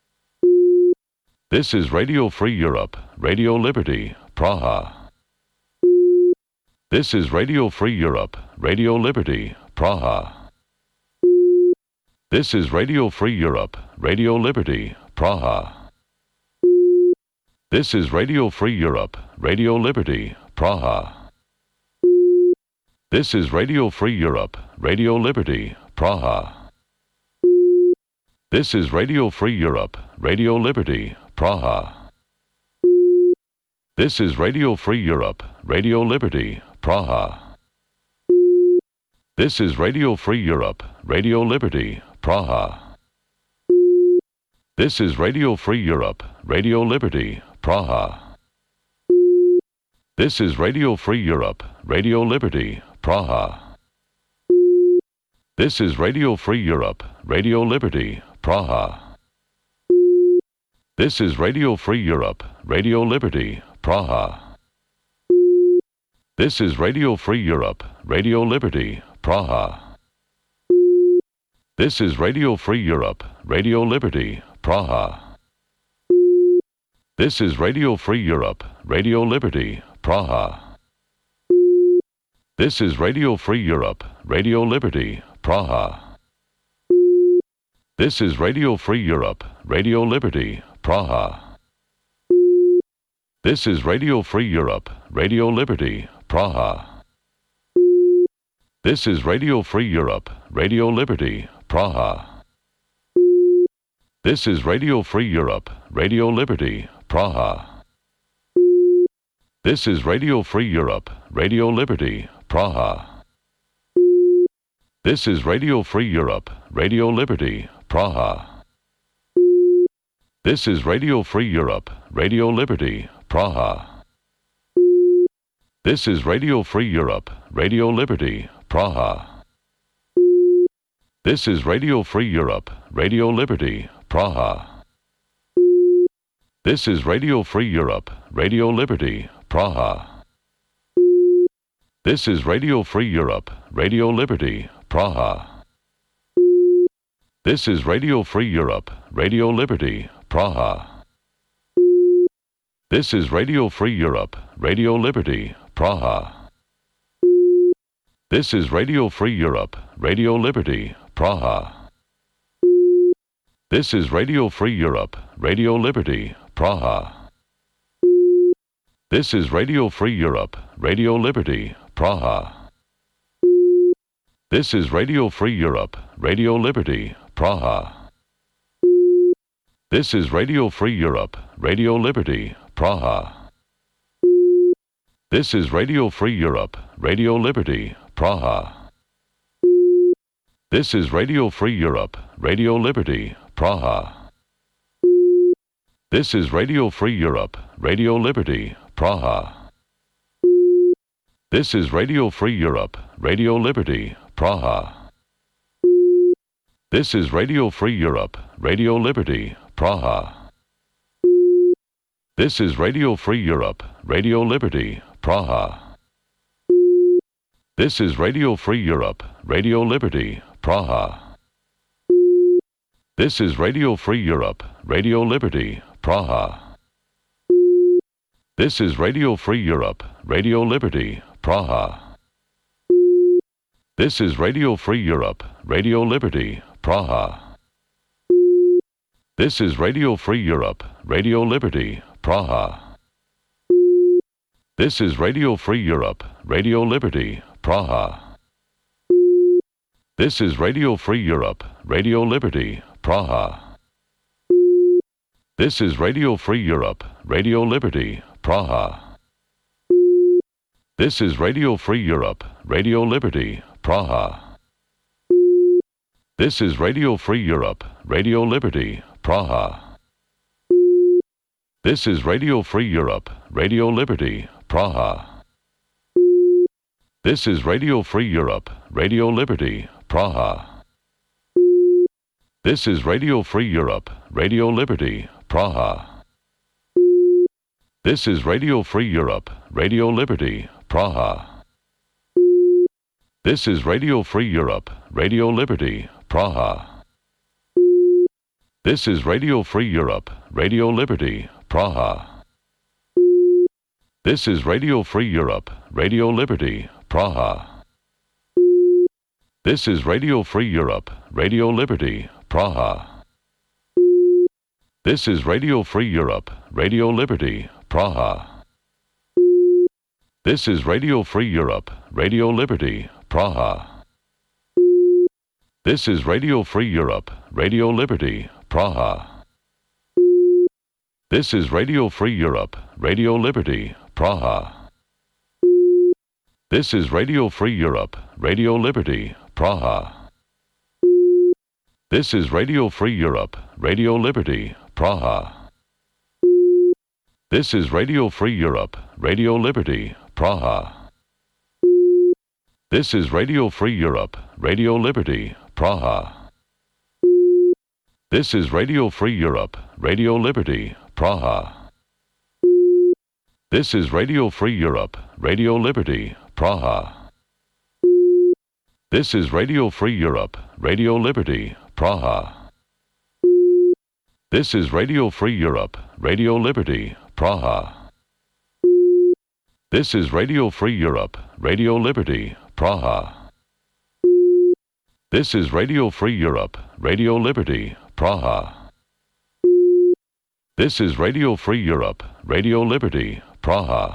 This is Radio Free Europe, Radio Liberty, Praha. This is Radio Free Europe, Radio Liberty, Praha. This is Radio Free Europe, Radio Liberty, Praha. This is Radio Free Europe, Radio Liberty, Praha. This is Radio Free Europe, Radio Liberty, Praha. This is Radio Free Europe, Radio Liberty, Praha. This is Radio Free Europe, Radio Liberty, Praha. This is Radio Free Europe, Radio Liberty, Praha. This is Radio Free Europe, Radio Liberty, Praha. This is Radio Free Europe, Radio Liberty, Praha. This is Radio Free Europe, Radio Liberty, Praha. This is Radio Free Europe, Radio Liberty, Praha. This is Radio Free Europe, Radio Liberty, Praha. This is Radio Free Europe, Radio Liberty, Praha. This is Radio Free Europe, Radio Liberty, Praha. This is Radio Free Europe, Radio Liberty, Praha. This is Radio Free Europe, Radio Liberty, Praha. This is Radio Free Europe, Radio Liberty, Praha. This is Radio Free Europe, Radio Liberty, Praha. This is Radio Free Europe, Radio Liberty, Praha. This is Radio Free Europe, Radio Liberty, Praha. This is Radio Free Europe, Radio Liberty, Praha. This is Radio Free Europe, Radio Liberty, Praha. This is Radio Free Europe, Radio Liberty, Praha. This is Radio Free Europe, Radio Liberty, Praha. This is Radio Free Europe, Radio Liberty, Praha. This is Radio Free Europe, Radio Liberty, Praha. This is Radio Free Europe, Radio Liberty, Praha. This is Radio Free Europe, Radio Liberty, Praha. This is Radio Free Europe, Radio Liberty, Praha. This is Radio Free Europe, Radio Liberty, Praha. This is Radio Free Europe, Radio Liberty, Praha. This is Radio Free Europe, Radio Liberty, Praha. This is Radio Free Europe, Radio Liberty, Praha. This is Radio Free Europe, Radio Liberty, Praha. This is Radio Free Europe, Radio Liberty, Praha. This is Radio Free Europe, Radio Liberty, Praha. This is Radio Free Europe, Radio Liberty, Praha. This is Radio Free Europe, Radio Liberty, Praha. This is Radio Free Europe, Radio Liberty, Praha. This is Radio Free Europe, Radio Liberty, Praha. This is Radio Free Europe, Radio Liberty, Praha. This is Radio Free Europe, Radio Liberty, Praha. This is Radio Free Europe, Radio Liberty, Praha. This is Radio Free Europe, Radio Liberty, Praha. This is Radio Free Europe, Radio Liberty, Praha. This is Radio Free Europe, Radio Liberty, Praha. This is Radio Free Europe, Radio Liberty, Praha. This is Radio Free Europe, Radio Liberty, Praha. This is Radio Free Europe, Radio Liberty, Praha. This is Radio Free Europe, Radio Liberty, Praha. This is Radio Free Europe, Radio Liberty, Praha. This is Radio Free Europe, Radio Liberty, Praha. This is Radio Free Europe, Radio Liberty, Praha. This is Radio Free Europe, Radio Liberty, Praha. This is Radio Free Europe, Radio Liberty, Praha. This is Radio Free Europe, Radio Liberty, Praha. This is Radio Free Europe, Radio Liberty, Praha. This is Radio Free Europe, Radio Liberty, Praha. This is Radio Free Europe, Radio Liberty, Praha. This is Radio Free Europe, Radio Liberty, Praha. This is Radio Free Europe, Radio Liberty, Praha. This is Radio Free Europe, Radio Liberty, Praha. This is Radio Free Europe, Radio Liberty, Praha. This is Radio Free Europe, Radio Liberty, Praha. This is Radio Free Europe, Radio Liberty, Praha. This is Radio Free Europe, Radio Liberty, Praha. This is Radio Free Europe, Radio Liberty, Praha. This is Radio Free Europe, Radio Liberty, Praha. This is Radio Free Europe, Radio Liberty, Praha. This is Radio Free Europe, Radio Liberty, Praha. This is Radio Free Europe, Radio Liberty, Praha. This is Radio Free Europe, Radio Liberty, Praha.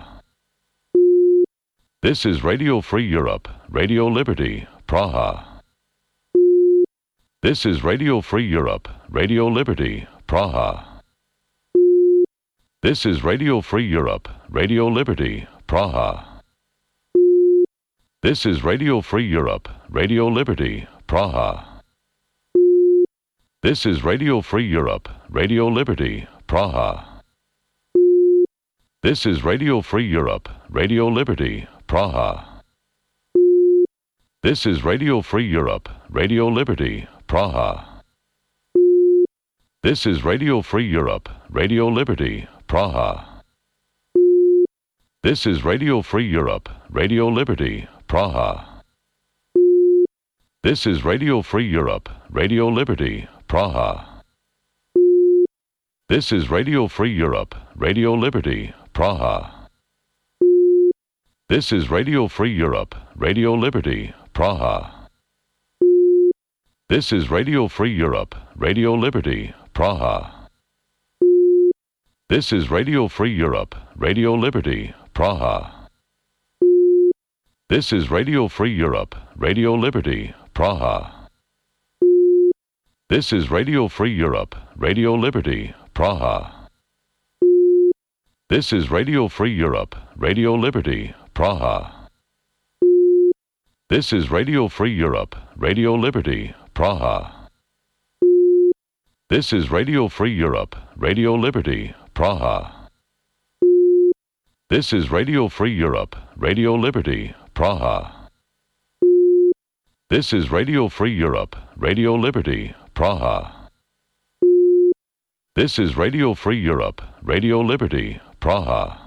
This is Radio Free Europe, Radio Liberty, Praha. This is Radio Free Europe, Radio Liberty, Praha. This is Radio Free Europe, Radio Liberty, Praha. This is Radio Free Europe, Radio Liberty, Praha. This is Radio Free Europe, Radio Liberty, Praha. This is Radio Free Europe, Radio Liberty, Praha. This is Radio Free Europe, Radio Liberty, Praha. This is Radio Free Europe, Radio Liberty, Praha. This is Radio Free Europe, Radio Liberty, Praha. This is Radio Free Europe, Radio Liberty, Praha. This is Radio Free Europe, Radio Liberty, Praha. This is Radio Free Europe, Radio Liberty, Praha. This is Radio Free Europe, Radio Liberty, Praha. This is Radio Free Europe, Radio Liberty, Praha. This is Radio Free Europe, Radio Liberty, Praha. This is Radio Free Europe, Radio Liberty, Praha. This is Radio Free Europe, Radio Liberty, Praha. This is Radio Free Europe, Radio Liberty, Praha. This is Radio Free Europe, Radio Liberty, Praha. This is Radio Free Europe, Radio Liberty, Praha. This is Radio Free Europe, Radio Liberty, Praha. This is Radio Free Europe, Radio Liberty, Praha.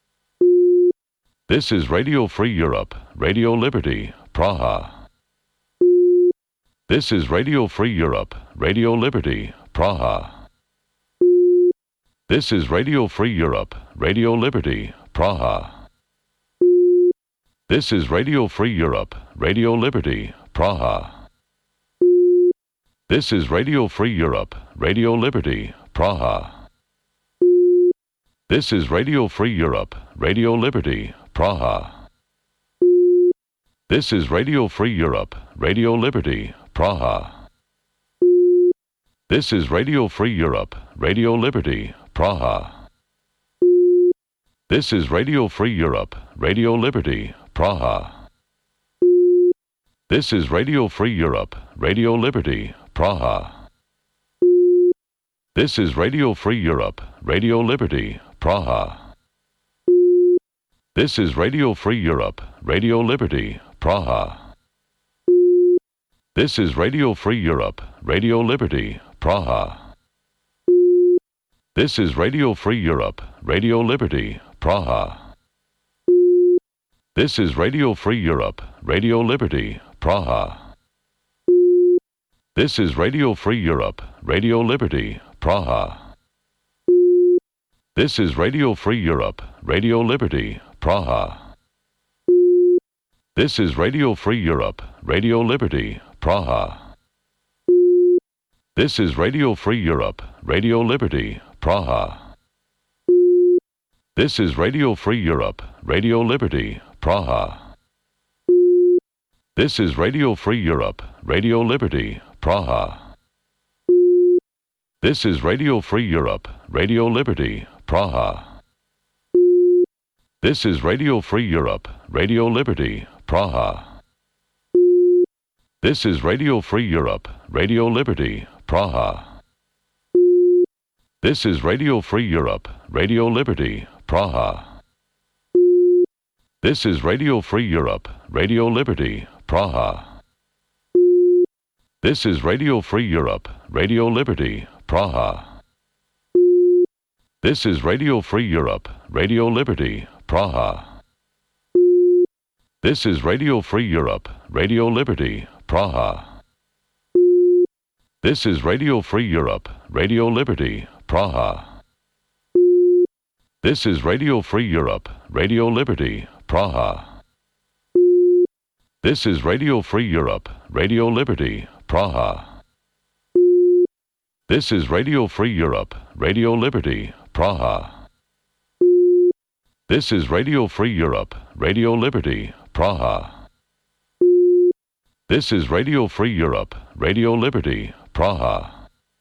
This is Radio Free Europe, Radio Liberty, Praha. This is Radio Free Europe, Radio Liberty, Praha. This is Radio Free Europe, Radio Liberty, Praha. This is Radio Free Europe, Radio Liberty, Praha. This is Radio Free Europe, Radio Liberty, Praha. This is Radio Free Europe, Radio Liberty, Praha. This is Radio Free Europe, Radio Liberty, Praha. This is Radio Free Europe, Radio Liberty, Praha. This is Radio Free Europe, Radio Liberty, Praha. This is Radio Free Europe, Radio Liberty, Praha. This is Radio Free Europe, Radio Liberty, Praha. This is Radio Free Europe, Radio Liberty, Praha. This is Radio Free Europe, Radio Liberty, Praha. This is Radio Free Europe, Radio Liberty, Praha. This is Radio Free Europe, Radio Liberty, Praha. This is Radio Free Europe, Radio Liberty, Praha. This is Radio Free Europe, Radio Liberty, Praha. This is Radio Free Europe, Radio Liberty, Praha. This is Radio Free Europe, Radio Liberty, Praha. This is Radio Free Europe, Radio Liberty, Praha. This is Radio Free Europe, Radio Liberty, Praha. This is Radio Free Europe, Radio Liberty, Praha. This is Radio Free Europe, Radio Liberty, Praha. This is Radio Free Europe, Radio Liberty, Praha. This is Radio Free Europe, Radio Liberty, Praha. This is Radio Free Europe, Radio Liberty, Praha. This is Radio Free Europe, Radio Liberty, Praha. This is Radio Free Europe, Radio Liberty, Praha. This is Radio Free Europe, Radio Liberty, Praha. This is Radio Free Europe, Radio Liberty, Praha. This is Radio Free Europe, Radio Liberty, Praha. This is Radio Free Europe, Radio Liberty, Praha. This is Radio Free Europe, Radio Liberty, Praha. This is Radio Free Europe, Radio Liberty, Praha. This is Radio Free Europe, Radio Liberty, Praha.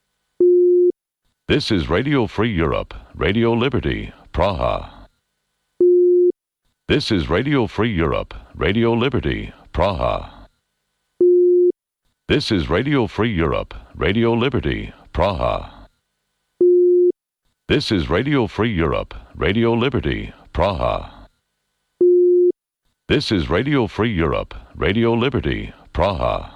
This is Radio Free Europe, Radio Liberty, Praha. This is Radio Free Europe, Radio Liberty, Praha. This is Radio Free Europe, Radio Liberty, Praha. This is Radio Free Europe, Radio Liberty, Praha. This is Radio Free Europe, Radio Liberty, Praha.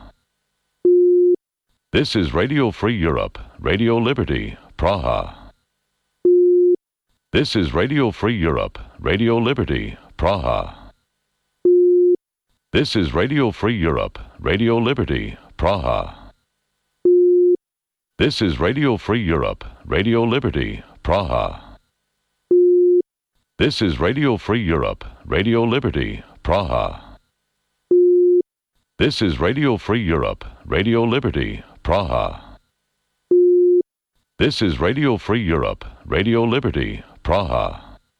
This is Radio Free Europe, Radio Liberty, Praha. This is Radio Free Europe, Radio Liberty, Praha. This is Radio Free Europe, Radio Liberty, Praha. This is Radio Free Europe, Radio Liberty, Praha. This is Radio Free Europe, Radio Liberty, Praha. This is Radio Free Europe, Radio Liberty, Praha. This is Radio Free Europe, Radio Liberty, Praha.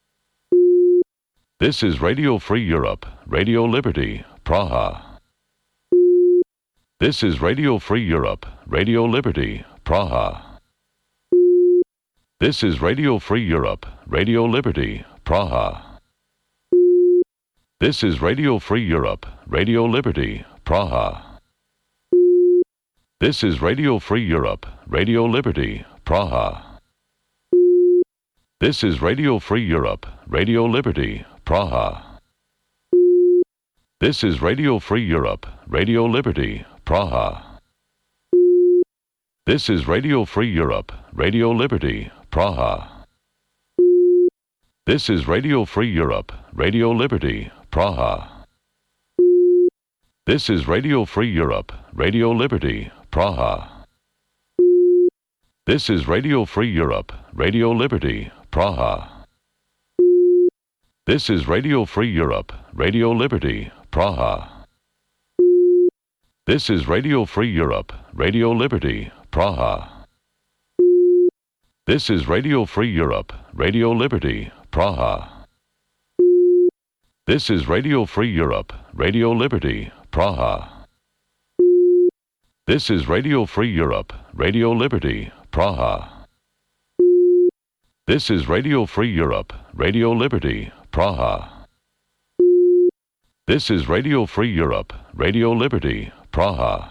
This is Radio Free Europe, Radio Liberty, Praha. This is Radio Free Europe, Radio Liberty, Praha. This is Radio Free Europe, Radio Liberty, Praha. This is Radio Free Europe, Radio Liberty, Praha. This is Radio Free Europe, Radio Liberty, Praha. This is Radio Free Europe, Radio Liberty, Praha. This is Radio Free Europe, Radio Liberty, Praha. This is Radio Free Europe, Radio Liberty, Praha. This is Radio Free Europe, Radio Liberty, Praha. This is Radio Free Europe, Radio Liberty, Praha. This is Radio Free Europe, Radio Liberty, Praha. This is Radio Free Europe, Radio Liberty, Praha. This is Radio Free Europe, Radio Liberty, Praha. This is Radio Free Europe, Radio Liberty, Praha. This is Radio Free Europe, Radio Liberty, Praha. This is Radio Free Europe, Radio Liberty, Praha. This is Radio Free Europe, Radio Liberty, Praha. This is Radio Free Europe, Radio Liberty, Praha.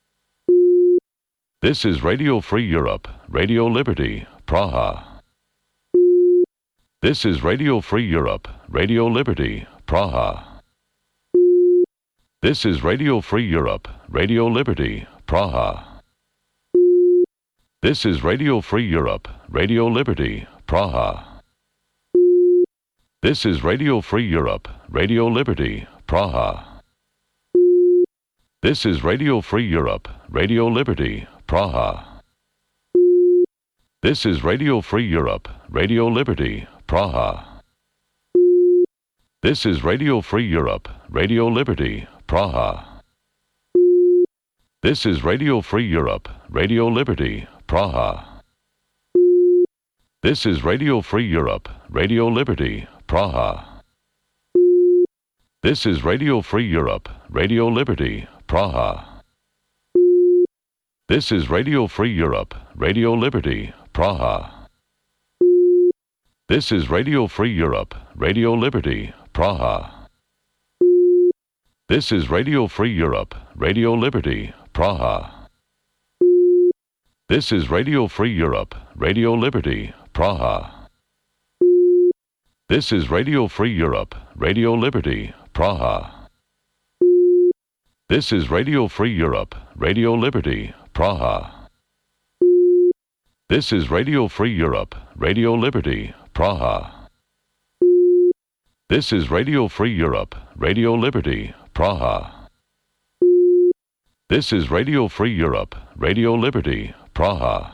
This is Radio Free Europe, Radio Liberty, Praha. This is Radio Free Europe, Radio Liberty, Praha. This is Radio Free Europe, Radio Liberty, Praha. This is Radio Free Europe, Radio Liberty, Praha. This is Radio Free Europe, Radio Liberty, Praha. This is Radio Free Europe, Radio Liberty, Praha. This is Radio Free Europe, Radio Liberty, Praha. This is Radio Free Europe, Radio Liberty, Praha. This is Radio Free Europe, Radio Liberty, Praha. This is Radio Free Europe, Radio Liberty, Praha. This is Radio Free Europe, Radio Liberty, Praha. This is Radio Free Europe, Radio Liberty, Praha. This is Radio Free Europe, Radio Liberty, Praha. This is Radio Free Europe, Radio Liberty, Praha. This is Radio Free Europe, Radio Liberty, Praha. This is Radio Free Europe, Radio Liberty, Praha. This is Radio Free Europe, Radio Liberty, Praha. This is Radio Free Europe, Radio Liberty, Praha. This is Radio Free Europe, Radio Liberty, Praha. This is Radio Free Europe, Radio Liberty, Praha.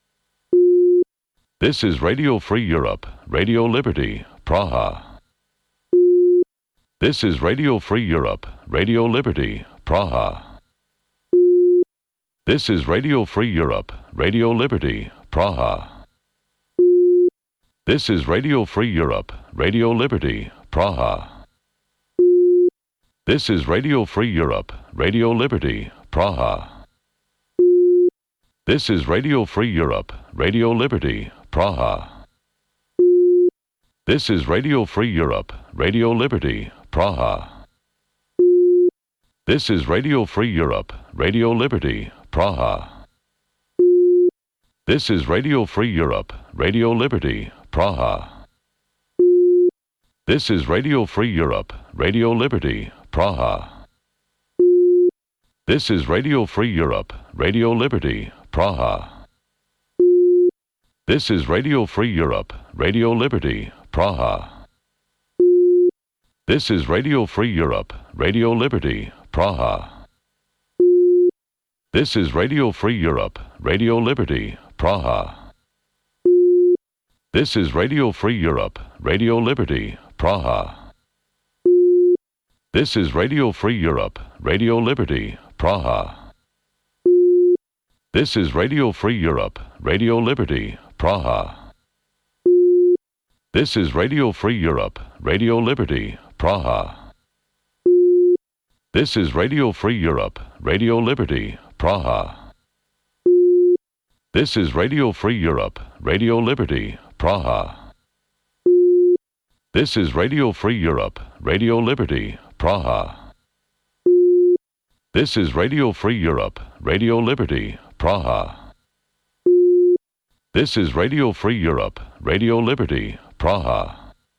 This is Radio Free Europe, Radio Liberty, Praha. This is Radio Free Europe, Radio Liberty, Praha. This is Radio Free Europe, Radio Liberty, Praha. This is Radio Free Europe, Radio Liberty, Praha. This is Radio Free Europe, Radio Liberty, Praha. This is Radio Free Europe, Radio Liberty, Praha. This is Radio Free Europe, Radio Liberty, Praha. This is Radio Free Europe, Radio Liberty, Praha. This is Radio Free Europe, Radio Liberty, Praha. This is Radio Free Europe, Radio Liberty, Praha. This is Radio Free Europe, Radio Liberty, Praha. This is Radio Free Europe, Radio Liberty, Praha. This is Radio Free Europe, Radio Liberty, Praha. This is Radio Free Europe, Radio Liberty, Praha. This is Radio Free Europe, Radio Liberty, Praha. This is Radio Free Europe, Radio Liberty, Praha. This is Radio Free Europe, Radio Liberty, Praha. This is Radio Free Europe, Radio Liberty, Praha. This is Radio Free Europe, Radio Liberty, Praha. This is Radio Free Europe, Radio Liberty, Praha. This is Radio Free Europe, Radio Liberty, Praha. This is Radio Free Europe, Radio Liberty, Praha. This is Radio Free Europe, Radio Liberty, Praha.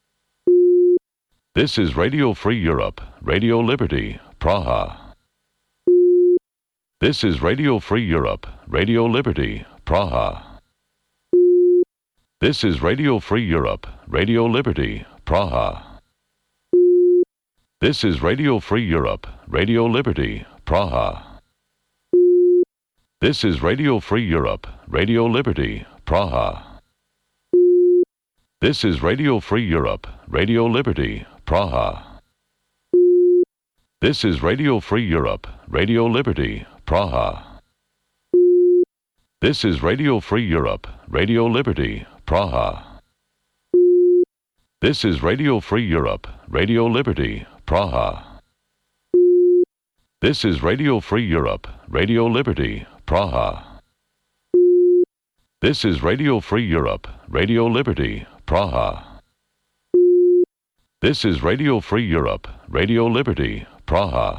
This is Radio Free Europe, Radio Liberty, Praha. This is Radio Free Europe, Radio Liberty, Praha. This is Radio Free Europe, Radio Liberty, Praha. This is Radio Free Europe, Radio Liberty, Praha. This is Radio Free Europe, Radio Liberty, Praha. This is Radio Free Europe, Radio Liberty, Praha. This is Radio Free Europe, Radio Liberty, Praha. This is Radio Free Europe, Radio Liberty, Praha. This is Radio Free Europe, Radio Liberty, Praha. This is Radio Free Europe, Radio Liberty, Praha. This is Radio Free Europe, Radio Liberty, Praha. This is Radio Free Europe, Radio Liberty, Praha.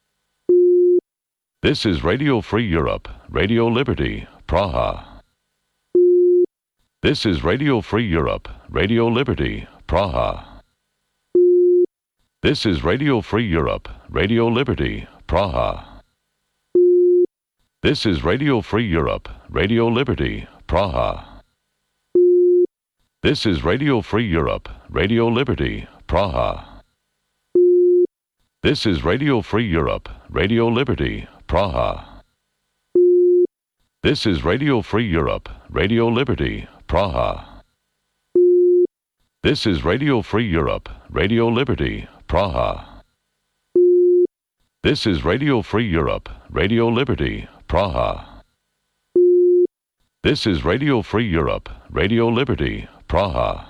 This is Radio Free Europe, Radio Liberty, Praha. This is Radio Free Europe, Radio Liberty, Praha. This is Radio Free Europe, Radio Liberty, Praha. This is Radio Free Europe, Radio Liberty, Praha. This is Radio Free Europe, Radio Liberty, Praha. This is Radio Free Europe, Radio Liberty, Praha. This is Radio Free Europe, Radio Liberty, Praha. This is Radio Free Europe, Radio Liberty, Praha. This is Radio Free Europe, Radio Liberty, Praha. This is Radio Free Europe, Radio Liberty, Praha.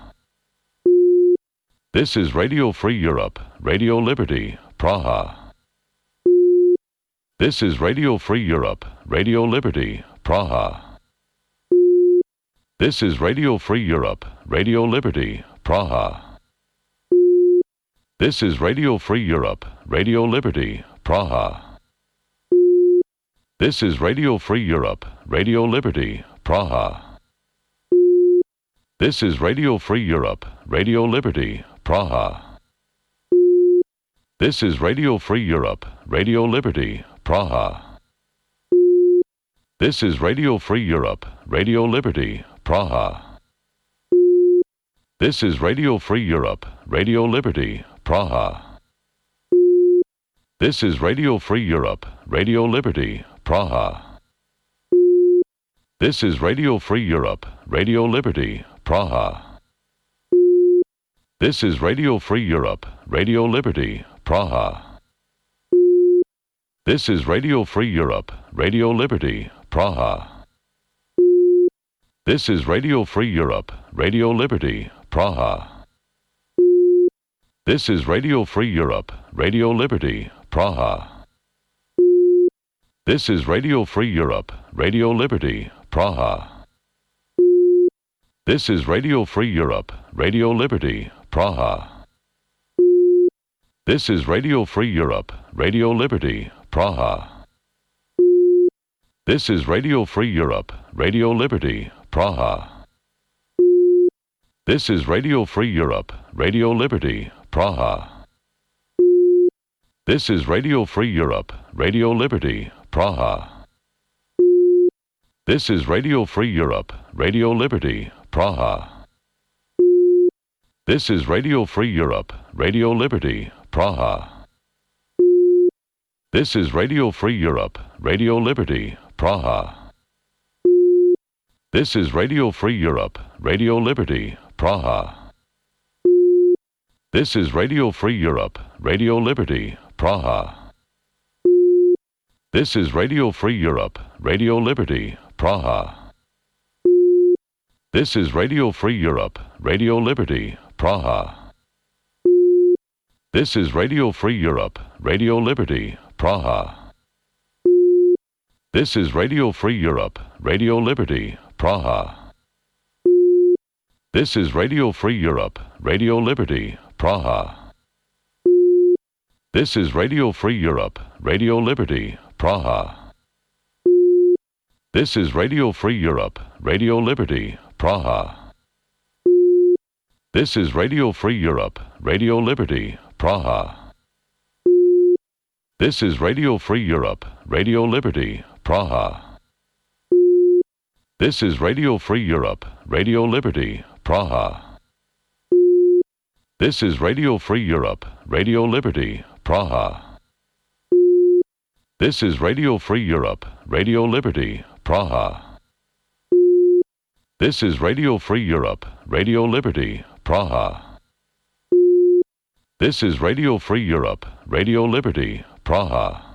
This is Radio Free Europe, Radio Liberty, Praha. This is Radio Free Europe, Radio Liberty, Praha. This is Radio Free Europe, Radio Liberty, Praha. This is Radio Free Europe, Radio Liberty, Praha. This is Radio Free Europe, Radio Liberty, Praha. This is Radio Free Europe, Radio Liberty, Praha. This is Radio Free Europe, Radio Liberty, Praha. This is Radio Free Europe, Radio Liberty, Praha. This is Radio Free Europe, Radio Liberty, Praha. This is Radio Free Europe, Radio Liberty, Praha. This is Radio Free Europe, Radio Liberty, Praha. This is Radio Free Europe, Radio Liberty, Praha. This is Radio Free Europe, Radio Liberty, Praha. This is Radio Free Europe, Radio Liberty, Praha. This is Radio Free Europe, Radio Liberty, Praha. This is Radio Free Europe, Radio Liberty, Praha. This is Radio Free Europe, Radio Liberty, Praha. This is Radio Free Europe, Radio Liberty, Praha. This is Radio Free Europe, Radio Liberty, Praha. This is Radio Free Europe, Radio Liberty, Praha. This is Radio Free Europe, Radio Liberty, Praha. This is Radio Free Europe, Radio Liberty, Praha. This is Radio Free Europe, Radio Liberty, Praha. This is Radio Free Europe, Radio Liberty, Praha. This is Radio Free Europe, Radio Liberty, Praha. This is Radio Free Europe, Radio Liberty, Praha. This is Radio Free Europe, Radio Liberty, Praha. This is Radio Free Europe, Radio Liberty, Praha. This is Radio Free Europe, Radio Liberty, Praha. This is Radio Free Europe, Radio Liberty, Praha. This is Radio Free Europe, Radio Liberty, Praha. This is Radio Free Europe, Radio Liberty, Praha. This is Radio Free Europe, Radio Liberty, Praha. This is Radio Free Europe, Radio Liberty, Praha. This is Radio Free Europe, Radio Liberty, Praha. This is Radio Free Europe, Radio Liberty, Praha. This is Radio Free Europe, Radio Liberty, Praha. This is Radio Free Europe, Radio Liberty, Praha. This is Radio Free Europe, Radio Liberty, Praha. This is Radio Free Europe, Radio Liberty, Praha.